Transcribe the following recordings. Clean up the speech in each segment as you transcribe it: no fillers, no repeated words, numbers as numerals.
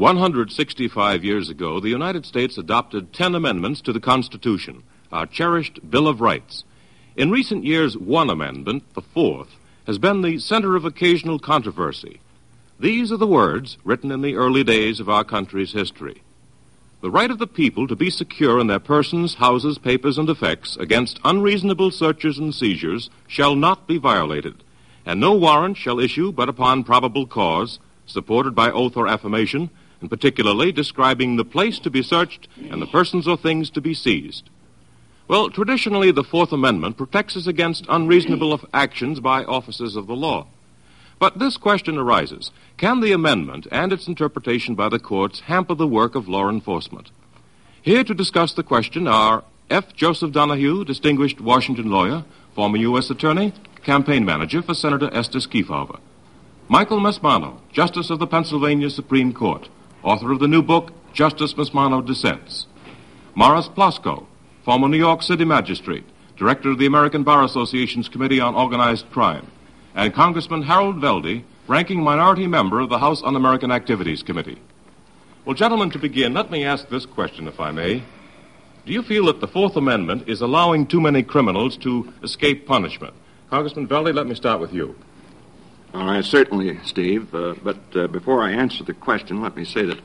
165 years ago, the United States adopted 10 amendments to the Constitution, our cherished Bill of Rights. In recent years, one amendment, the fourth, has been the center of occasional controversy. These are the words written in the early days of our country's history. The right of the people to be secure in their persons, houses, papers, and effects against unreasonable searches and seizures shall not be violated, and no warrant shall issue but upon probable cause, supported by oath or affirmation, and particularly describing the place to be searched and the persons or things to be seized. Well, traditionally, the Fourth Amendment protects us against unreasonable actions by officers of the law. But this question arises: can the amendment and its interpretation by the courts hamper the work of law enforcement? Here to discuss the question are F. Joseph Donahue, distinguished Washington lawyer, former U.S. attorney, campaign manager for Senator Estes Kefauver; Michael Masmano, Justice of the Pennsylvania Supreme Court, author of the new book, Justice Masmano Dissents; Morris Plasko, former New York City magistrate, director of the American Bar Association's Committee on Organized Crime; and Congressman Harold Veldey, ranking minority member of the House Un-American Activities Committee. Well, gentlemen, to begin, let me ask this question, if I may. Do you feel that the Fourth Amendment is allowing too many criminals to escape punishment? Congressman Veldey, let me start with you. All right, certainly, Steve. But before I answer the question, let me say that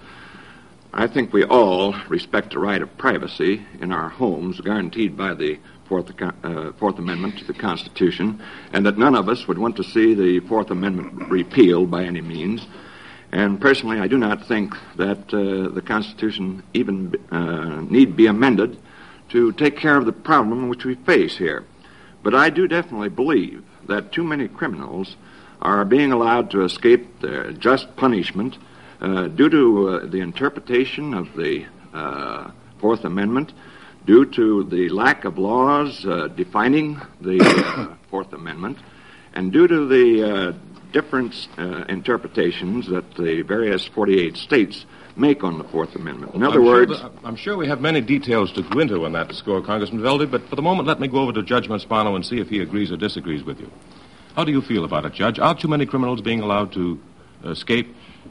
I think we all respect the right of privacy in our homes guaranteed by the Fourth Amendment to the Constitution, and that none of us would want to see the Fourth Amendment repealed by any means. And personally, I do not think that the Constitution even need be amended to take care of the problem which we face here. But I do definitely believe that too many criminals are being allowed to escape their just punishment due to the interpretation of the Fourth Amendment, due to the lack of laws defining the Fourth Amendment, and due to the different interpretations that the various 48 states make on the Fourth Amendment. In other words... I'm sure we have many details to go into on that score, Congressman Veldey, but for the moment, let me go over to Judge Masmano and see if he agrees or disagrees with you. How do you feel about it, Judge? Are too many criminals being allowed to escape?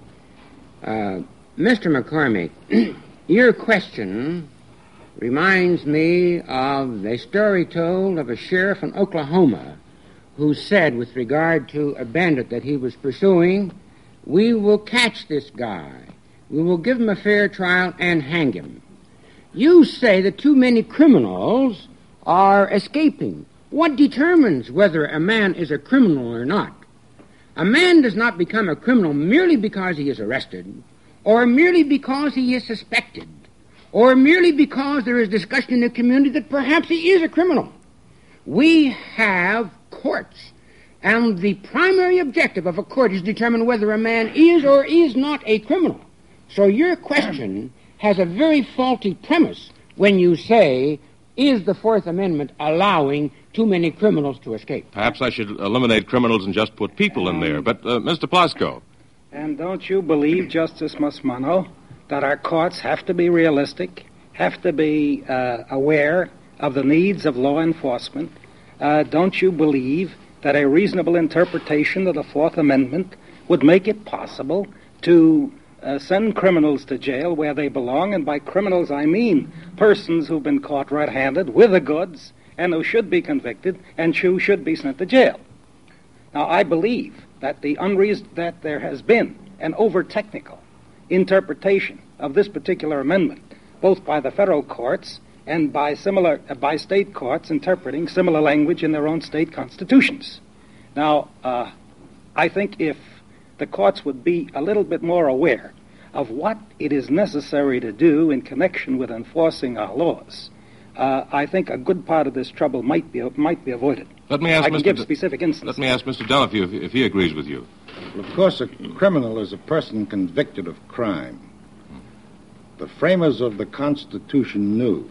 Mr. McCormick, your question reminds me of a story told of a sheriff in Oklahoma who said with regard to a bandit that he was pursuing, "We will catch this guy. We will give him a fair trial and hang him." You say that too many criminals are escaping. What determines whether a man is a criminal or not? A man does not become a criminal merely because he is arrested, or merely because he is suspected, or merely because there is discussion in the community that perhaps he is a criminal. We have courts, and the primary objective of a court is to determine whether a man is or is not a criminal. So your question has a very faulty premise when you say, is the Fourth Amendment allowing too many criminals to escape? Perhaps I should eliminate criminals and just put people in there. But, Mr. Plasko. And don't you believe, Justice Masmano, that our courts have to be realistic, have to be aware of the needs of law enforcement? Don't you believe that a reasonable interpretation of the Fourth Amendment would make it possible to send criminals to jail where they belong? And by criminals, I mean persons who've been caught red-handed with the goods and who should be convicted and who should be sent to jail. Now, I believe that that there has been an over-technical interpretation of this particular amendment, both by the federal courts and by state courts interpreting similar language in their own state constitutions. Now, I think if the courts would be a little bit more aware of what it is necessary to do in connection with enforcing our laws, I think a good part of this trouble might be avoided. Let me ask I can give specific instances. Let me ask Mr. Donahue if he agrees with you. Of course, a criminal is a person convicted of crime. The framers of the Constitution knew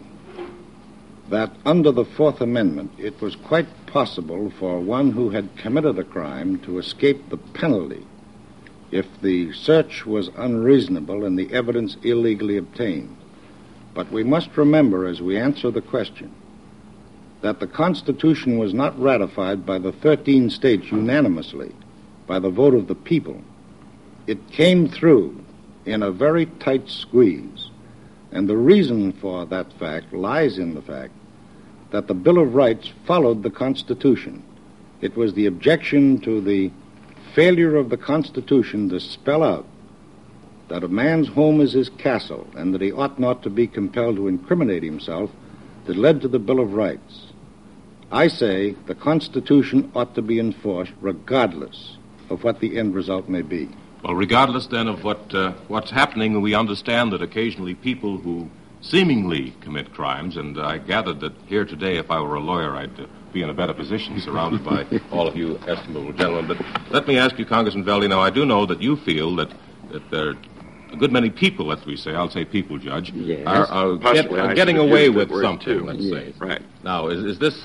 that under the Fourth Amendment, it was quite possible for one who had committed a crime to escape the penalty if the search was unreasonable and the evidence illegally obtained. But we must remember, as we answer the question, that the Constitution was not ratified by the 13 states unanimously by the vote of the people. It came through in a very tight squeeze. And the reason for that fact lies in the fact that the Bill of Rights followed the Constitution. It was the objection to the failure of the Constitution to spell out that a man's home is his castle and that he ought not to be compelled to incriminate himself that led to the Bill of Rights. I say the Constitution ought to be enforced regardless of what the end result may be. Well, regardless then of what's happening, we understand that occasionally people who seemingly commit crimes, and I gathered that here today, if I were a lawyer, I'd be in a better position surrounded by all of you estimable gentlemen. But let me ask you, Congressman Velde, now I do know that you feel that there are a good many people, as we say, I'll say people, Judge, yes, are getting away with something, too. let's Yes. say. Right. Now, is this...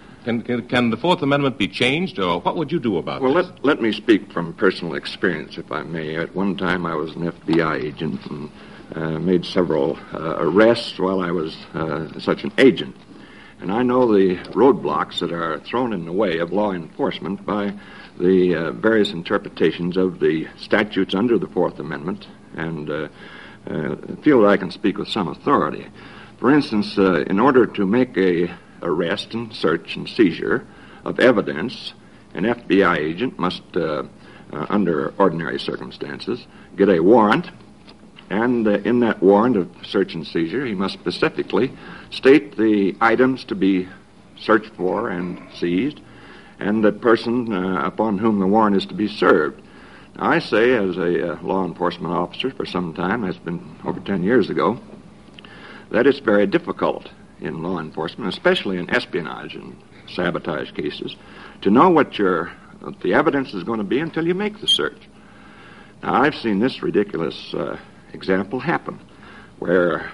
Can the Fourth Amendment be changed, or what would you do about Well, this? let me speak from personal experience, if I may. At one time, I was an FBI agent and made several arrests while I was such an agent. And I know the roadblocks that are thrown in the way of law enforcement by the various interpretations of the statutes under the Fourth Amendment, and feel that I can speak with some authority. For instance, in order to make a arrest and search and seizure of evidence, an FBI agent must, under ordinary circumstances, get a warrant, and in that warrant of search and seizure, he must specifically state the items to be searched for and seized, and the person upon whom the warrant is to be served. Now, I say, as a law enforcement officer for some time, that's been over 10 years ago, that it's very difficult in law enforcement, especially in espionage and sabotage cases, to know what the evidence is going to be until you make the search. Now, I've seen this ridiculous example happen, where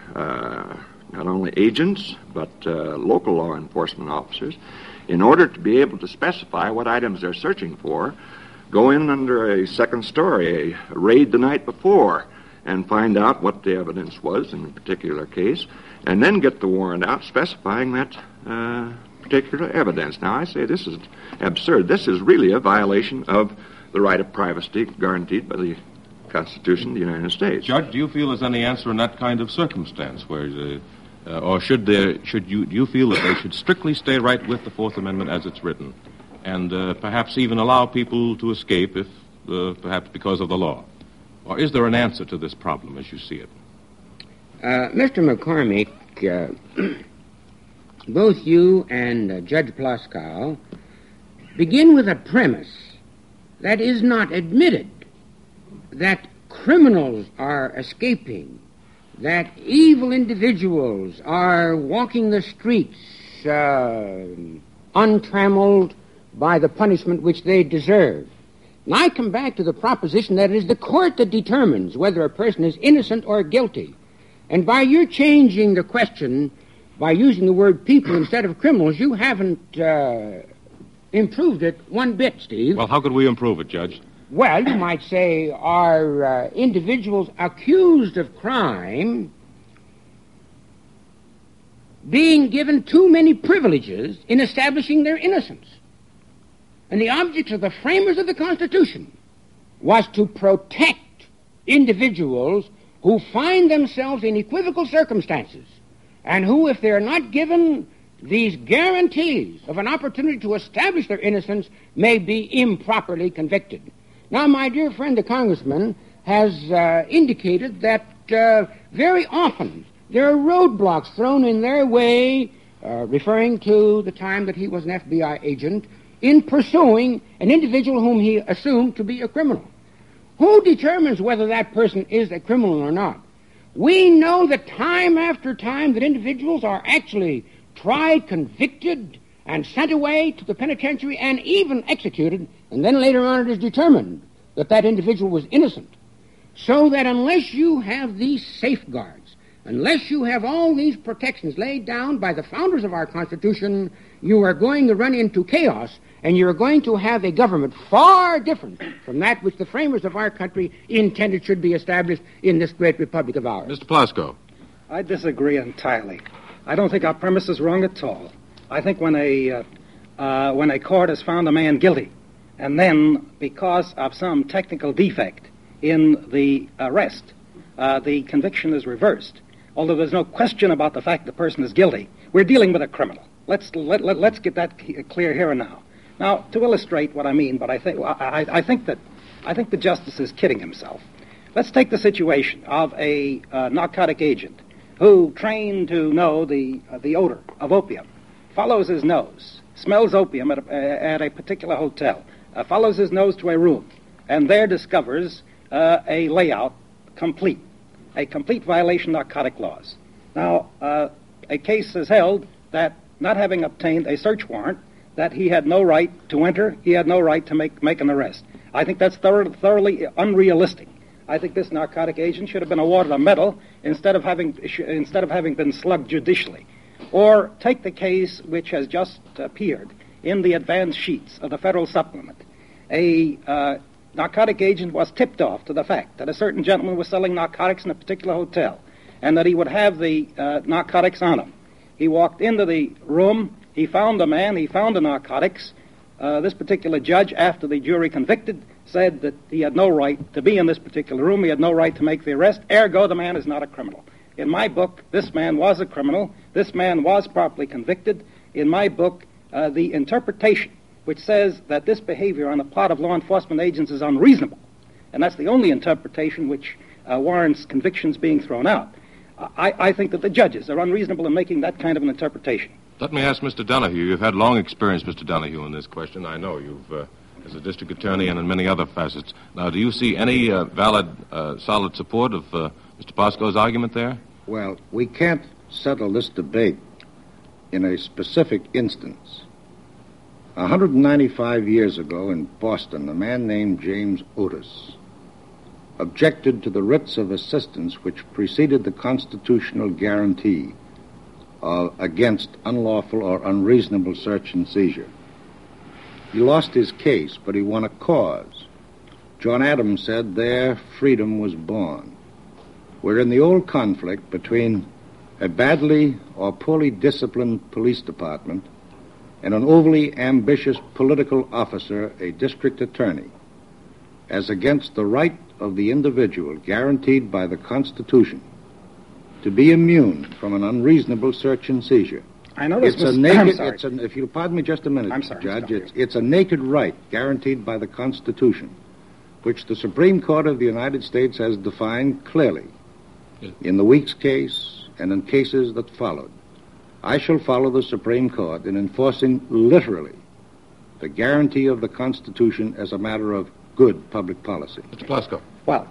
not only agents, but local law enforcement officers, in order to be able to specify what items they're searching for, go in under a second story, a raid the night before, and find out what the evidence was in a particular case, and then get the warrant out specifying that particular evidence. Now, I say this is absurd. This is really a violation of the right of privacy guaranteed by the Constitution of the United States. Judge, do you feel there's any answer in that kind of circumstance, where, or do you feel that they should strictly stay right with the Fourth Amendment as it's written, and perhaps even allow people to escape if, perhaps because of the law? Or is there an answer to this problem as you see it? Mr. McCormick, both you and Judge Plaskow begin with a premise that is not admitted, that criminals are escaping, that evil individuals are walking the streets untrammeled by the punishment which they deserve. And I come back to the proposition that it is the court that determines whether a person is innocent or guilty. And by your changing the question, by using the word people instead of criminals, you haven't improved it one bit, Steve. Well, how could we improve it, Judge? Well, you might say, are individuals accused of crime being given too many privileges in establishing their innocence? And the object of the framers of the Constitution was to protect individuals who find themselves in equivocal circumstances, and who, if they're not given these guarantees of an opportunity to establish their innocence, may be improperly convicted. Now, my dear friend, the congressman, has indicated that very often there are roadblocks thrown in their way, referring to the time that he was an FBI agent, in pursuing an individual whom he assumed to be a criminal. Who determines whether that person is a criminal or not? We know that time after time that individuals are actually tried, convicted, and sent away to the penitentiary and even executed, and then later on it is determined that that individual was innocent. So that unless you have these safeguards, unless you have all these protections laid down by the founders of our Constitution, you are going to run into chaos, and you're going to have a government far different from that which the framers of our country intended should be established in this great republic of ours. Mr. Plaskow. I disagree entirely. I don't think our premise is wrong at all. I think when a court has found a man guilty, and then because of some technical defect in the arrest, the conviction is reversed, although there's no question about the fact the person is guilty, we're dealing with a criminal. Let's get that clear here and now. Now, to illustrate what I mean, but I think the justice is kidding himself. Let's take the situation of a narcotic agent who, trained to know the odor of opium, follows his nose, smells opium at a particular hotel, follows his nose to a room, and there discovers a layout complete, a complete violation of narcotic laws. Now, a case is held that, not having obtained a search warrant, that he had no right to enter, he had no right to make an arrest. I think that's thoroughly unrealistic. I think this narcotic agent should have been awarded a medal instead of having been slugged judicially. Or take the case which has just appeared in the advance sheets of the Federal Supplement. A narcotic agent was tipped off to the fact that a certain gentleman was selling narcotics in a particular hotel and that he would have the narcotics on him. He walked into the room, he found the man, he found the narcotics. This particular judge, after the jury convicted, said that he had no right to be in this particular room, he had no right to make the arrest, ergo the man is not a criminal. In my book, this man was a criminal, this man was properly convicted. In my book, the interpretation which says that this behavior on the part of law enforcement agents is unreasonable, and that's the only interpretation which warrants convictions being thrown out. I think that the judges are unreasonable in making that kind of an interpretation. Let me ask Mr. Donahue. You've had long experience, Mr. Donahue, in this question. I know you've, as a district attorney and in many other facets. Now, do you see any valid, solid support of Mr. Bosco's argument there? Well, we can't settle this debate in a specific instance. 195 years ago in Boston, a man named James Otis objected to the writs of assistance which preceded the constitutional guarantee against unlawful or unreasonable search and seizure. He lost his case, but he won a cause. John Adams said there freedom was born. We're in the old conflict between a badly or poorly disciplined police department and an overly ambitious political officer, a district attorney, as against the right of the individual guaranteed by the Constitution to be immune from an unreasonable search and seizure. I know this. If you'll pardon me just a minute, I'm sorry, Judge, it's a naked right guaranteed by the Constitution, which the Supreme Court of the United States has defined clearly in the Weeks case and in cases that followed. I shall follow the Supreme Court in enforcing literally the guarantee of the Constitution as a matter of good public policy. Mr. Bosco. Well,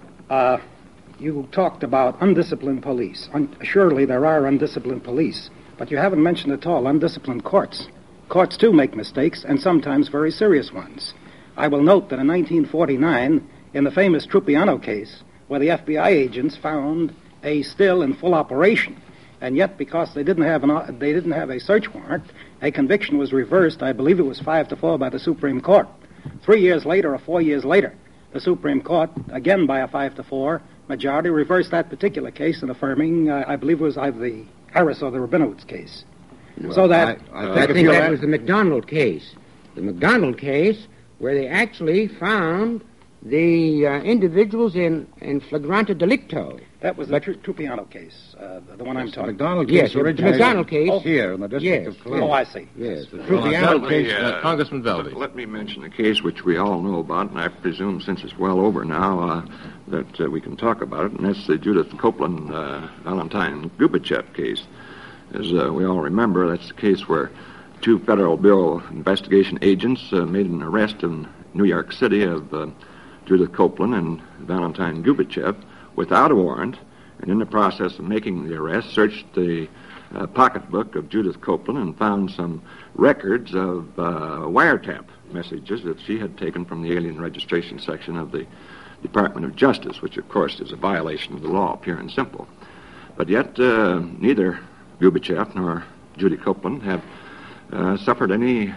you talked about undisciplined police. Surely there are undisciplined police, but you haven't mentioned at all undisciplined courts. Courts, too, make mistakes, and sometimes very serious ones. I will note that in 1949, in the famous Trupiano case, where the FBI agents found a still in full operation, and yet because they didn't have a search warrant, a conviction was reversed. I believe it was 5-4 by the Supreme Court. 3 years later or 4 years later, the Supreme Court, again by a 5-4 majority, reversed that particular case and affirming, I believe it was either the Harris or the Rabinowitz case. Well, so that... I think that was the McDonald case. The McDonald case where they actually found the individuals in flagrante delicto. That was the Trupiano case, the one I'm talking about. McDonald case originated the McDonald case here in the District of Columbia. Oh, I see. Yes. The Trupiano case... Congressman Valdez. Let me mention a case which we all know about, and I presume since it's well over now that we can talk about it, and that's the Judith Copeland Valentine Gubachev case. As we all remember, that's the case where 2 Federal Bureau of Investigation agents made an arrest in New York City of Judith Copeland and Valentine Gubachev without a warrant, and in the process of making the arrest, searched the pocketbook of Judith Copeland and found some records of wiretap messages that she had taken from the alien registration section of the Department of Justice, which, of course, is a violation of the law, pure and simple. But yet, neither Gubachev nor Judy Copeland have suffered any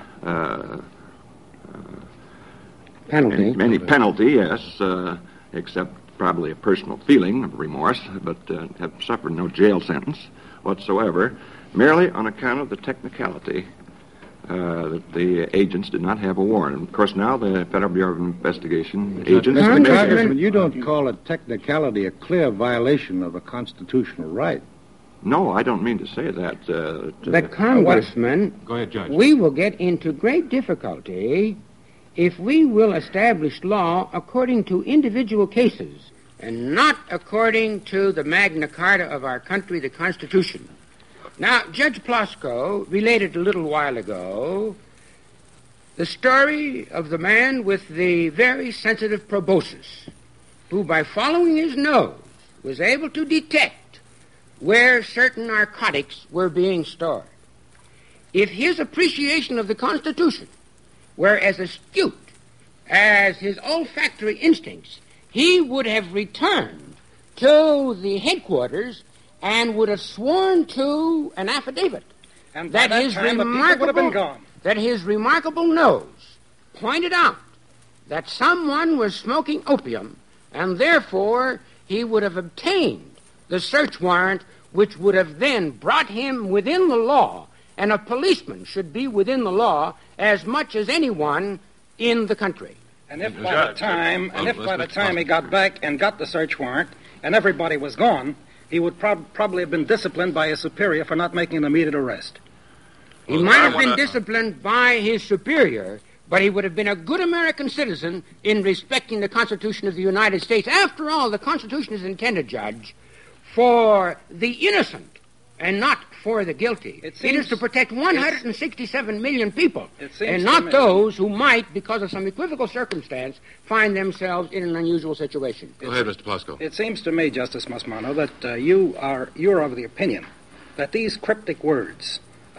Penalty. Any penalty, yes, except probably a personal feeling of remorse, but have suffered no jail sentence whatsoever, merely on account of the technicality that the agents did not have a warrant. And of course, now the Federal Bureau of Investigation agents... Mr. Congressman, you don't call a technicality a clear violation of a constitutional right. No, I don't mean to say that. But, Congressman, Go ahead, Judge. we will get into great difficulty if we will establish law according to individual cases and not according to the Magna Carta of our country, the Constitution. Now, Judge Plasko related a little while ago the story of the man with the very sensitive proboscis, who by following his nose was able to detect where certain narcotics were being stored. If his appreciation of the Constitution were as astute as his olfactory instincts, he would have returned to the headquarters and would have sworn to an affidavit And by that time, the people would have been gone. That his remarkable nose pointed out that someone was smoking opium, and therefore he would have obtained the search warrant, which would have then brought him within the law, and a policeman should be within the law as much as anyone in the country. And if by the time he got back and got the search warrant, and everybody was gone, he would probably have been disciplined by his superior for not making an immediate arrest. He might have been disciplined by his superior, but he would have been a good American citizen in respecting the Constitution of the United States. After all, the Constitution is intended, Judge, for the innocent and not for the guilty. It is to protect 167 million people, and not those who might, because of some equivocal circumstance, find themselves in an unusual situation. Go ahead, Mr. Plasko. It seems to me, Justice Masmano, that you're of the opinion that these cryptic words,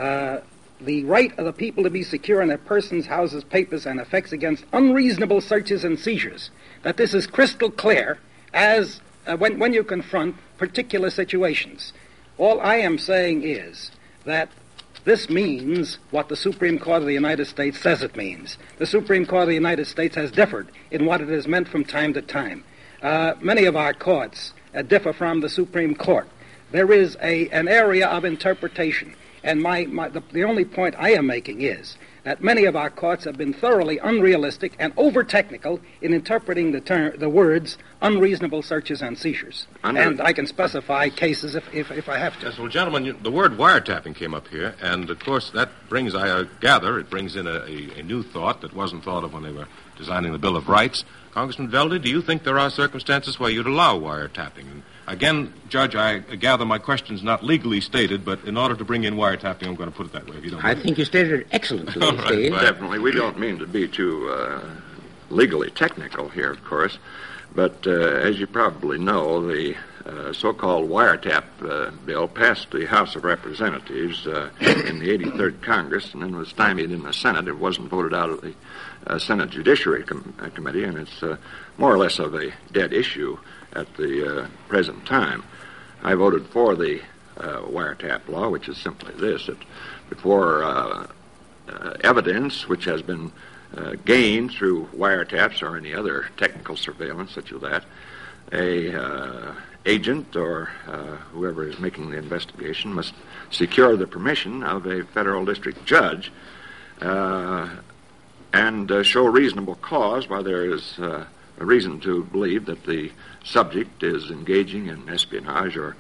the right of the people to be secure in their persons, houses, papers, and effects against unreasonable searches and seizures, that this is crystal clear as when you confront particular situations. All I am saying is that this means what the Supreme Court of the United States says it means. The Supreme Court of the United States has differed in what it has meant from time to time. Many of our courts differ from the Supreme Court. There is an area of interpretation, and the only point I am making is that many of our courts have been thoroughly unrealistic and over-technical in interpreting the words unreasonable searches and seizures. And I can specify cases if I have to. Yes, well, gentlemen, the word wiretapping came up here, and, of course, that brings, I gather, it brings in a new thought that wasn't thought of when they were designing the Bill of Rights. Congressman Velde, do you think there are circumstances where you'd allow wiretapping? And again, Judge, I gather my question's not legally stated, but in order to bring in wiretapping, I'm going to put it that way, if you don't mind. I think you stated it excellently, All right, Steve. Definitely. We don't mean to be too legally technical here, of course, but as you probably know, the so-called wiretap bill passed the House of Representatives in the 83rd Congress and then was stymied in the Senate. It wasn't voted out of the Senate Judiciary Committee, and it's more or less of a dead issue at the present time. I voted for the wiretap law, which is simply this, that before evidence which has been gained through wiretaps or any other technical surveillance such as that, a agent or whoever is making the investigation must secure the permission of a federal district judge and show reasonable cause why there is a reason to believe that the subject is engaging in espionage or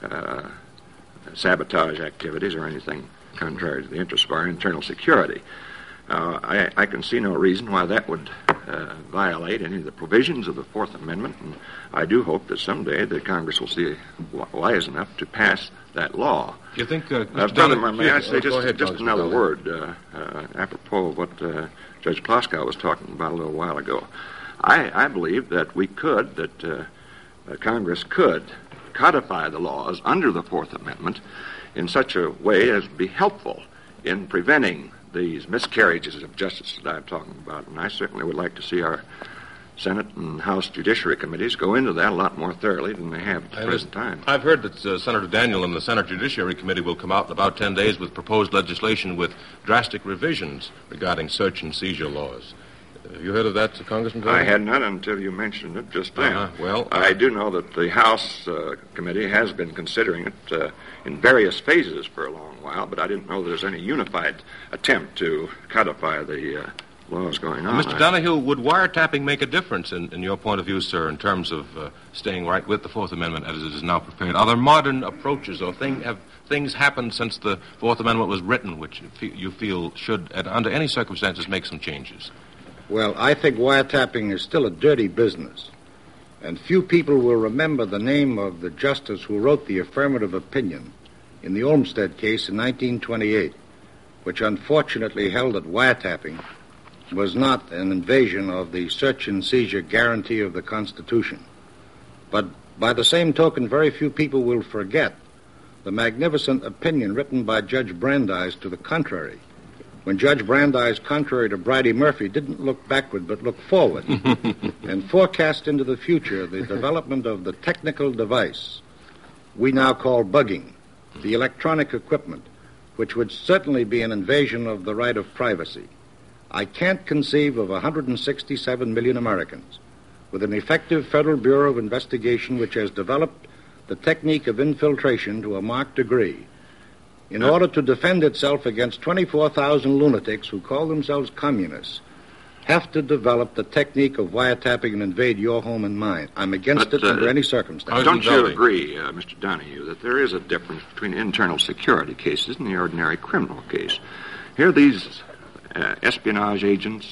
sabotage activities or anything contrary to the interests of our internal security. I can see no reason why that would violate any of the provisions of the Fourth Amendment, and I do hope that someday the Congress will see wise enough to pass that law. Do you think, may I say just another word apropos of what Judge Plaskow was talking about a little while ago. I believe that Congress could codify the laws under the Fourth Amendment in such a way as to be helpful in preventing these miscarriages of justice that I'm talking about. And I certainly would like to see our Senate and House Judiciary Committees go into that a lot more thoroughly than they have at the present time. I've heard that Senator Daniel and the Senate Judiciary Committee will come out in about 10 days with proposed legislation with drastic revisions regarding search and seizure laws. Have you heard of that, Congressman? I had not until you mentioned it just then. Well, I do know that the House committee has been considering it in various phases for a long while, but I didn't know there was any unified attempt to codify the laws going on. Mr. Donahue, would wiretapping make a difference in your point of view, sir, in terms of staying right with the Fourth Amendment as it is now prepared? Are there modern approaches or have things happened since the Fourth Amendment was written which you feel should, under any circumstances, make some changes? Well, I think wiretapping is still a dirty business. And few people will remember the name of the justice who wrote the affirmative opinion in the Olmsted case in 1928, which unfortunately held that wiretapping was not an invasion of the search and seizure guarantee of the Constitution. But by the same token, very few people will forget the magnificent opinion written by Judge Brandeis to the contrary, when Judge Brandeis, contrary to Bridey Murphy, didn't look backward but looked forward and forecast into the future the development of the technical device we now call bugging, the electronic equipment, which would certainly be an invasion of the right of privacy. I can't conceive of 167 million Americans with an effective Federal Bureau of Investigation which has developed the technique of infiltration to a marked degree in order to defend itself against 24,000 lunatics who call themselves communists, have to develop the technique of wiretapping and invade your home and mine. I'm against it under any circumstance. Don't you agree, Mr. Donahue, that there is a difference between internal security cases and the ordinary criminal case? Here these espionage agents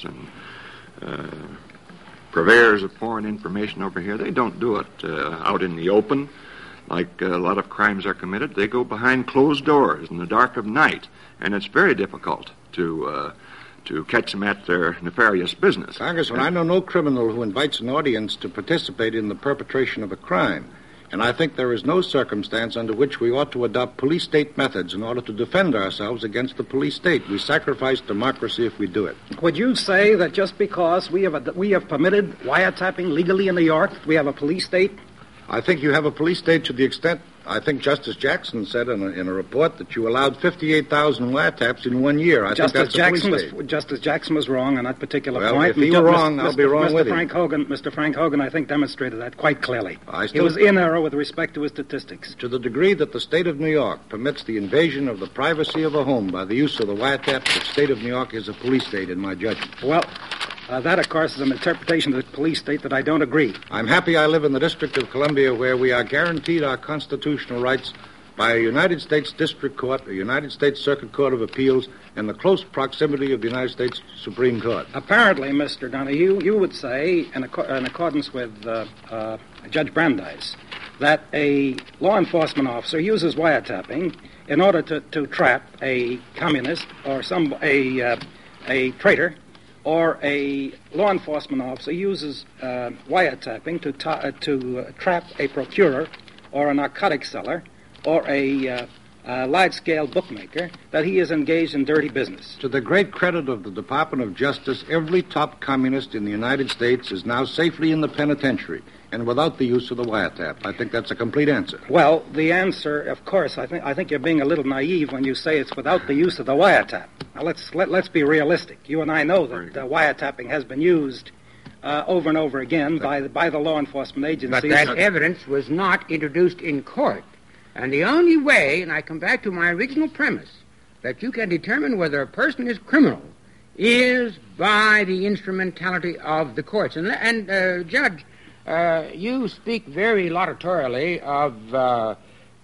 and purveyors of foreign information over here, they don't do it out in the open like a lot of crimes are committed. They go behind closed doors in the dark of night, and it's very difficult to catch them at their nefarious business. Congressman, I know no criminal who invites an audience to participate in the perpetration of a crime. And I think there is no circumstance under which we ought to adopt police-state methods in order to defend ourselves against the police state. We sacrifice democracy if we do it. Would you say that just because we have permitted wiretapping legally in New York, we have a police state? I think you have a police state to the extent, I think Justice Jackson said in a report that you allowed 58,000 wiretaps in 1 year. I think that's a police state. Justice Jackson was wrong on that particular point. Well, if he were wrong, I'll be wrong with him. Mr. Frank Hogan, I think, demonstrated that quite clearly. He was in error with respect to his statistics. To the degree that the state of New York permits the invasion of the privacy of a home by the use of the wiretap, the state of New York is a police state, in my judgment. Well, that, of course, is an interpretation of the police state that I don't agree. I'm happy I live in the District of Columbia where we are guaranteed our constitutional rights by a United States District Court, a United States Circuit Court of Appeals, and the close proximity of the United States Supreme Court. Apparently, Mr. Donahue, you would say, in accordance with Judge Brandeis, that a law enforcement officer uses wiretapping in order to trap a communist or a traitor, or a law enforcement officer uses wiretapping to trap a procurer or a narcotic seller or a large-scale bookmaker, that he is engaged in dirty business. To the great credit of the Department of Justice, every top communist in the United States is now safely in the penitentiary and without the use of the wiretap. I think that's a complete answer. Well, the answer, of course, I think you're being a little naive when you say it's without the use of the wiretap. Now, let's be realistic. You and I know that wiretapping has been used over and over again by the law enforcement agencies. But that evidence was not introduced in court. And the only way, and I come back to my original premise, that you can determine whether a person is criminal is by the instrumentality of the courts. And Judge, you speak very laudatorily of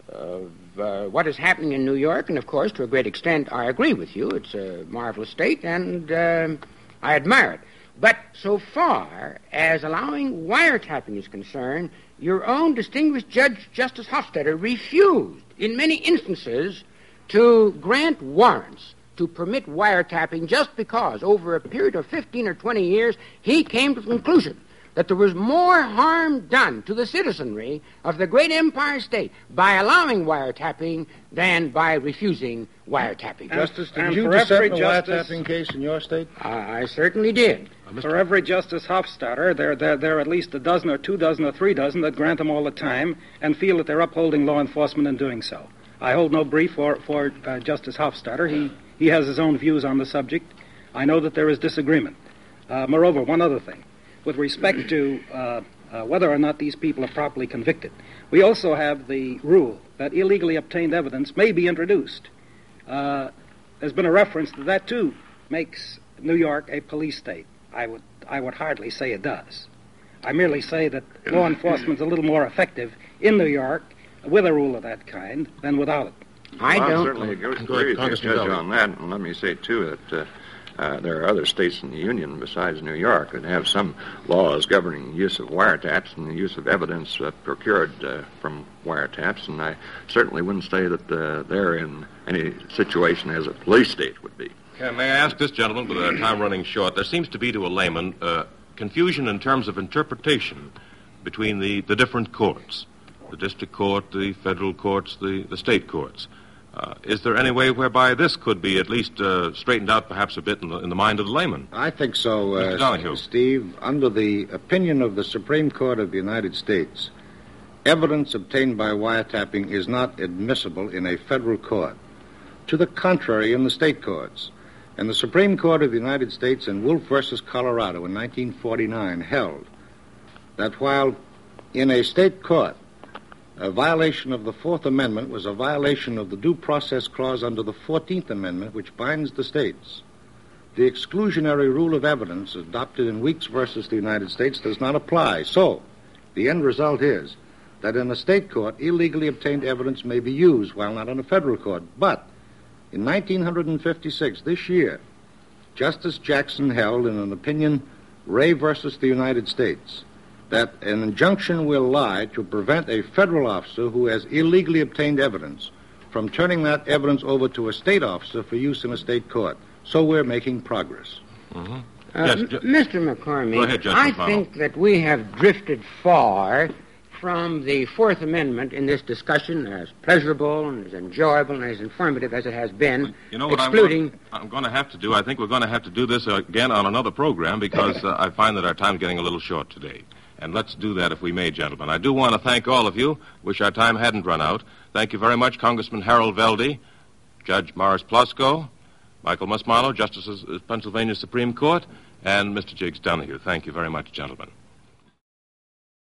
what is happening in New York, and of course, to a great extent, I agree with you. It's a marvelous state, and I admire it. But so far as allowing wiretapping is concerned, your own distinguished Judge Justice Hofstadter refused, in many instances, to grant warrants to permit wiretapping just because, over a period of 15 or 20 years, he came to the conclusion that there was more harm done to the citizenry of the great Empire State by allowing wiretapping than by refusing wiretapping. Justice, did you dissent the wiretapping case in your state? I certainly did. For every Justice Hofstadter, there are at least a dozen or 2 dozen or 3 dozen that grant them all the time and feel that they're upholding law enforcement in doing so. I hold no brief for Justice Hofstadter. He has his own views on the subject. I know that there is disagreement. Moreover, one other thing. With respect to whether or not these people are properly convicted, we also have the rule that illegally obtained evidence may be introduced. There's been a reference that too makes New York a police state. I would hardly say it does. I merely say that law enforcement is a little more effective in New York with a rule of that kind than without it. I certainly agree with you, Judge, on that. And let me say, too, that there are other states in the Union besides New York that have some laws governing the use of wiretaps and the use of evidence procured from wiretaps. And I certainly wouldn't say that they're in any situation as a police state would be. May I ask this gentleman, with our time running short, there seems to be to a layman confusion in terms of interpretation between the different courts, the district court, the federal courts, the state courts. Is there any way whereby this could be at least straightened out perhaps a bit in the mind of the layman? I think so, Mr. Donahue. Steve. Under the opinion of the Supreme Court of the United States, evidence obtained by wiretapping is not admissible in a federal court. To the contrary, in the state courts. And the Supreme Court of the United States in Wolf versus Colorado in 1949 held that while in a state court a violation of the Fourth Amendment was a violation of the Due Process Clause under the 14th Amendment, which binds the states, the exclusionary rule of evidence adopted in Weeks versus the United States does not apply. So, the end result is that in a state court, illegally obtained evidence may be used while not in a federal court. But in 1956, this year, Justice Jackson held in an opinion, Ray versus the United States, that an injunction will lie to prevent a federal officer who has illegally obtained evidence from turning that evidence over to a state officer for use in a state court. So we're making progress. Mm-hmm. Mr. McCormick, Go ahead, Judge I McConnell. think that we have drifted far from the Fourth Amendment in this discussion, as pleasurable and as enjoyable and as informative as it has been. You know what excluding... I'm going to have to do? I think we're going to have to do this again on another program because I find that our time's getting a little short today. And let's do that if we may, gentlemen. I do want to thank all of you. Wish our time hadn't run out. Thank you very much, Congressman Harold Velde, Judge Morris Plosko, Michael Musmano, Justices of Pennsylvania Supreme Court, and Mr. Jiggs Donahue. Thank you very much, gentlemen.